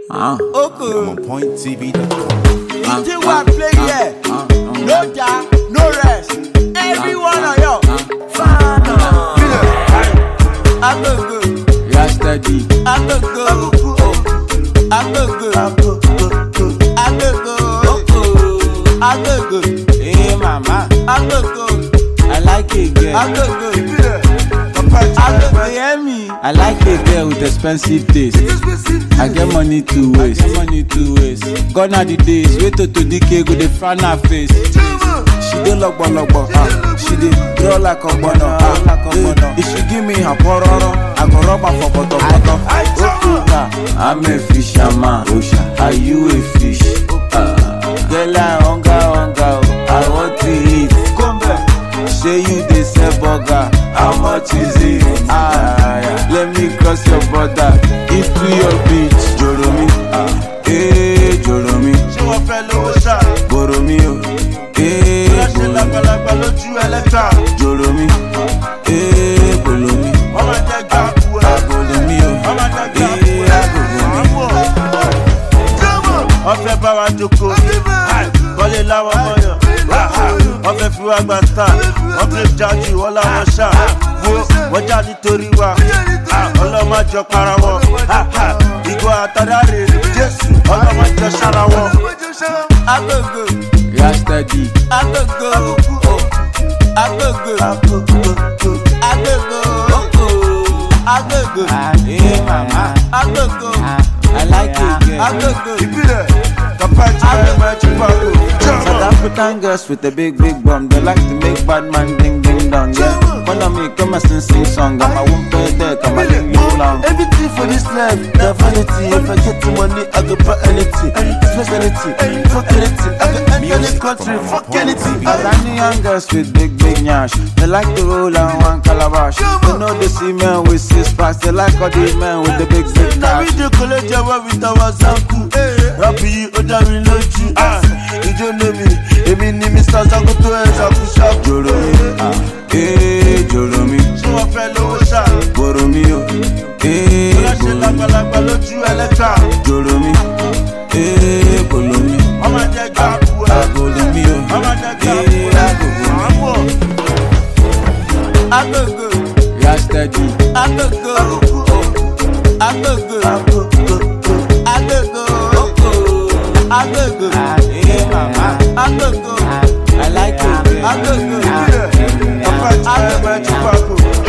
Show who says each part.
Speaker 1: I'm on pointtv.com.
Speaker 2: Until I play here, no job, no rest. Everyone on yo, I look good.
Speaker 1: Yesterday,
Speaker 2: I look good. I look good. I look good. I look good.
Speaker 1: hey mama,
Speaker 2: I look good.
Speaker 1: I like a girl.
Speaker 2: I look good. I look good. Hear me?
Speaker 1: I like a girl with expensive taste. I get money to waste. Gone are the days, wait to decay, go the front her face. She dey logbo, she dey draw like a bono. If she give me her pororo, I go rub her for poto. I'm a fisherman, are you a fish? Girl, I hunger, I want to eat. Say you dey sell burger, how much is it? Let me cross your border, into your beach. Joromi, Joromi.
Speaker 2: Ṣé wọ́n fẹ́ lówó ṣá?
Speaker 1: Boromi,
Speaker 2: Ṣé lágbàlagbà lójú ẹlẹ́ta?
Speaker 1: Joromi, Bolomi.
Speaker 2: Wọ́n máa jẹ́ gàkú ẹ̀.
Speaker 1: Bolomi,
Speaker 2: Wọ́n máa jẹ́ gàkú ẹ̀. Wọ́n fẹ́ bá wa jókòó. Kọ́lé láwọn mọ́yàn. Wọ́n fẹ́ fi wá gba star. Wọ́n fi jájú wọ́n láwọn ṣá. Wọ́n já nítorí wa. Ọlọ́mọjọ para wọn. Ìgò àtàdáre Jésù. Ọlọ́mọjọ ṣára wọn. Agogo.
Speaker 1: Yesterday,
Speaker 2: Agogo. Agogo. Agogo.
Speaker 1: hey mama,
Speaker 2: Agogo.
Speaker 1: I like a girl.
Speaker 2: Agogo.
Speaker 1: South African girls with a big bum, they like to make bad man ding ding dong. Yeah, wanna me come and sing song, I'm a won't pay there, come and ding ding long.
Speaker 3: Everything for this life, the vanity. If I get the money, I go buy anything. Flex anything, fuck anything. I go enter this country, fuck anything.
Speaker 1: Azanian girls with big nyash, they like to roll on one calabash. They know they see men with 6 packs, they like all the men with the big
Speaker 3: Now we
Speaker 1: cash.
Speaker 3: do college with our Zanku. Rappy, Odari Loju. You don't know me. Emi ni Mr. Zanku to Zanku Shop.
Speaker 1: Joromi, Joromi,
Speaker 2: Ṣé wọ́n fẹ́ lówó ṣá?
Speaker 1: Boromi,
Speaker 2: Ṣé lágbàlagbà lójú ẹlẹ́ta?
Speaker 1: Joromi, Bolomi,
Speaker 2: Wọ́n máa jẹ́ gàkú ẹ̀.
Speaker 1: Bolomi,
Speaker 2: Wọ́n máa jẹ́ gàkú ẹ̀. Agogo.
Speaker 1: Yesterday,
Speaker 2: Agogo. Agogo. Agogo.
Speaker 1: hey mama,
Speaker 2: Agogo.
Speaker 1: I like a girl.
Speaker 2: Agogo.
Speaker 3: Agogo.